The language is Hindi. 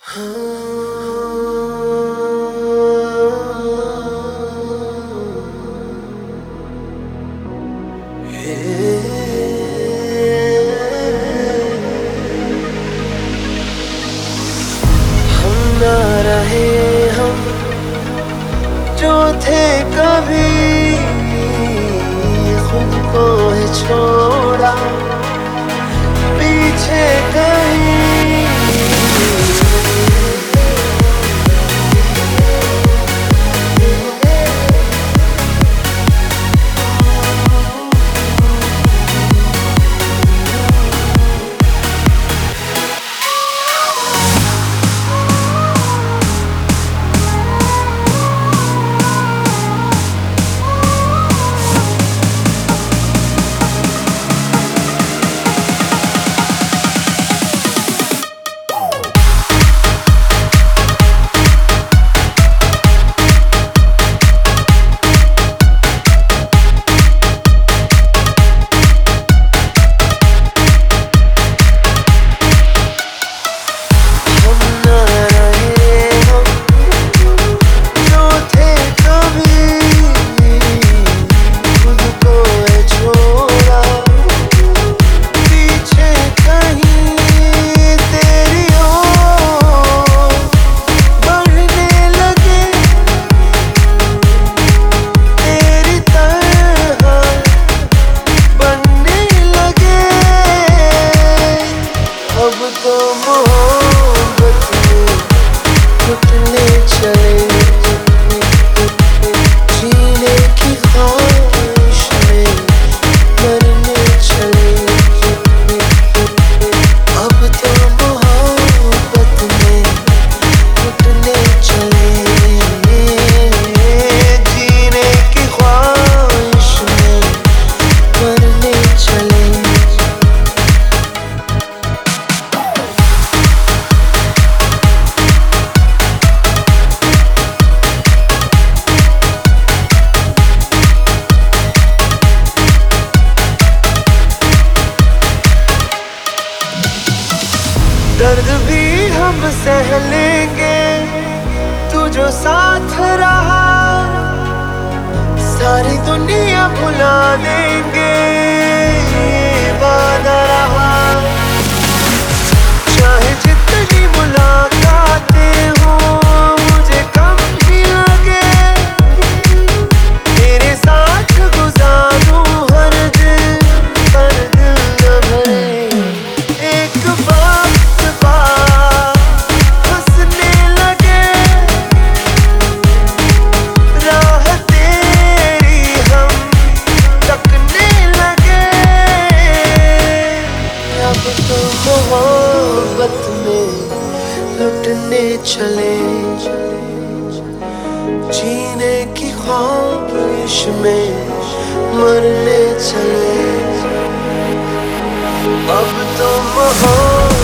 ना रहे हम जो थे कभी, खुद को है छोड़ा पीछे कहीं। दर्द भी हम सह लेंगे, तू जो साथ रहा सारी दुनिया भुला देंगे, वादा रहा। चाहे जितनी मुलाकातें हो मुझे कम ही लगे, तेरे साथ गुजारूं हर दिन, पर दिल न भरे। एक मोहब्बत में लुटने चले, जीने की ख्वाहिश में मरने चले। अब तो मोहब्बत